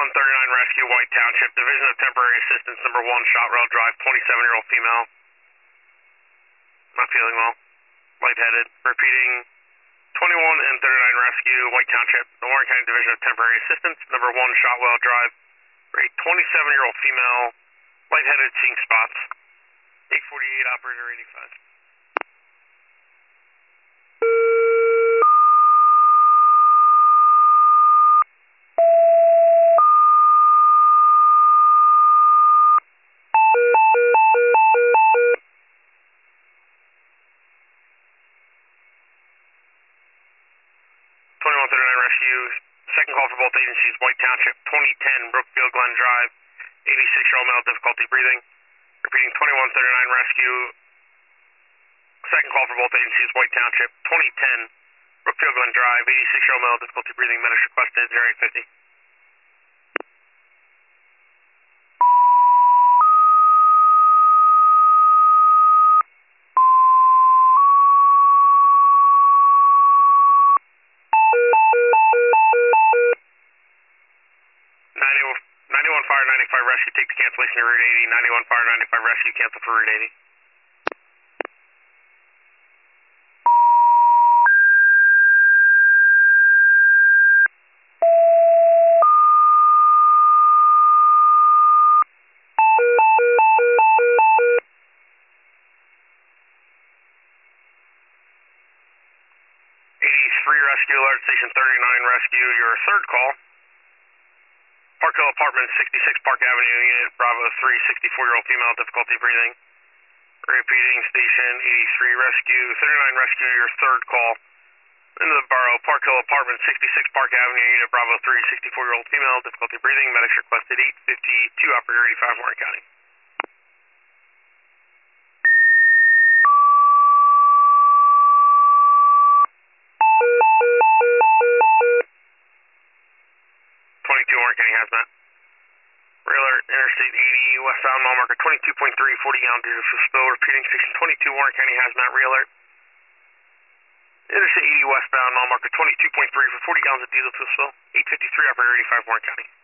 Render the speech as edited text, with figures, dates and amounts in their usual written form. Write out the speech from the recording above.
2139 Rescue, White Township, Division of Temporary Assistance, number 1, Shotwell Drive, 27-year-old female. Not feeling well. Lightheaded. Repeating, 21 and 39 Rescue, White Township, the Warren County Division of Temporary Assistance, number 1, Shotwell Drive, for a 27-year-old female, lightheaded, seeing spots. 848, operator 85. 2139 Rescue, second call for both agencies, White Township, 2010 Brookfield Glen Drive, 86-year-old male, difficulty breathing. Repeating, 2139 Rescue, second call for both agencies, White Township, 2010 Brookfield Glen Drive, 86-year-old male, difficulty breathing, medics requested, 0850. 91 Fire 95 Rescue, take the cancellation to Route 80. 91 Fire 95 Rescue, cancel for Route 80. Rescue, Alert Station 39 Rescue, your third call. Park Hill Apartments, 66 Park Avenue, Unit Bravo 3, 64-year-old female, difficulty breathing. Repeating, Station 83 Rescue, 39 Rescue, your third call. Into the borough, Park Hill Apartments, 66 Park Avenue, Unit Bravo 3, 64-year-old female, difficulty breathing. Medics requested 852, operator 85, Warren County. 22 Warren County Hazmat. Ray alert, Interstate 80, westbound, mile marker 22.3, 40-gallon diesel fuel spill. Repeating, Station 22 Warren County Hazmat, Ray alert. Interstate 80, westbound, mile marker 22.3 for 40 gallons of diesel fuel spill. 853, operator 85, Warren County.